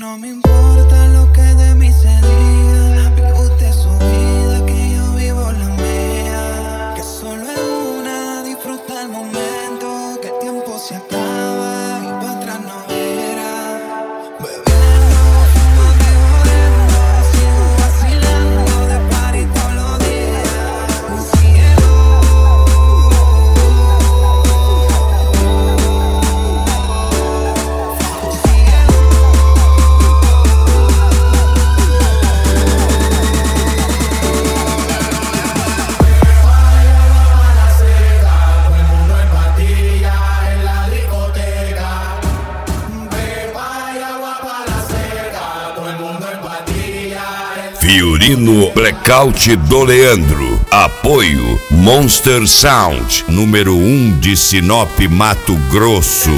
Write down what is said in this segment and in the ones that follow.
No me importa lo que de mí se diga, vive usted su vida, que yo vivo la mía. Que solo es una, disfruta el momento, que el tiempo se acaba y para atrás no verá. Bebiendo, fumando y jodiendo, sigo vacilando de party todos los días. Un cielo. Fiorino Blackout do Leandro. Apoio Monster Sound, número 1 de Sinop, Mato Grosso.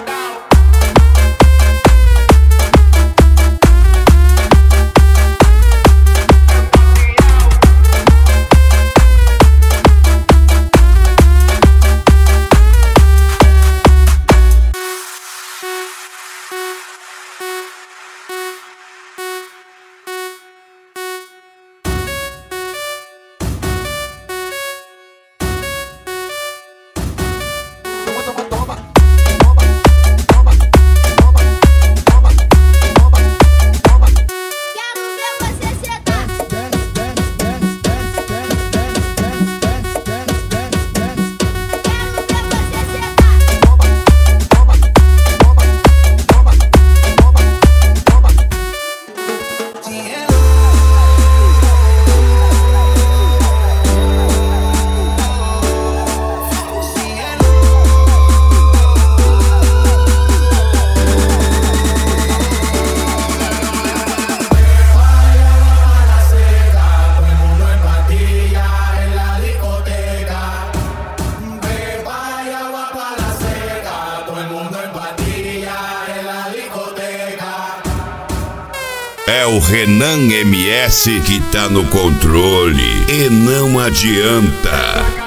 É o Renan MS que tá no controle e não adianta.